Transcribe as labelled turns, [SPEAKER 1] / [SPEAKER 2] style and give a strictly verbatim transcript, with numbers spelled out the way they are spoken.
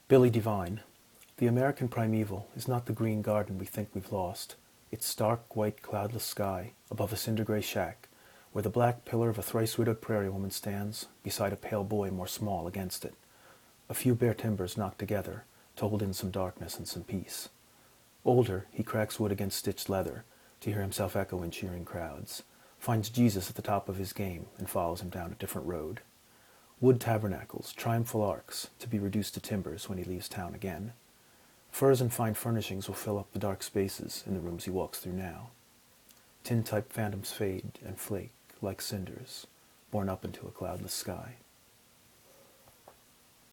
[SPEAKER 1] Billy Devine. The American primeval is not the green garden we think we've lost. It's stark, white, cloudless sky above a cinder-gray shack, where the black pillar of a thrice-widowed prairie woman stands beside a pale boy more small against it. A few bare timbers knocked together to hold in some darkness and some peace. Older, he cracks wood against stitched leather to hear himself echo in cheering crowds, finds Jesus at the top of his game and follows him down a different road. Wood tabernacles, triumphal arcs, to be reduced to timbers when he leaves town again. Furs and fine furnishings will fill up the dark spaces in the rooms he walks through now. Tin-type phantoms fade and flake like cinders, borne up into a cloudless sky.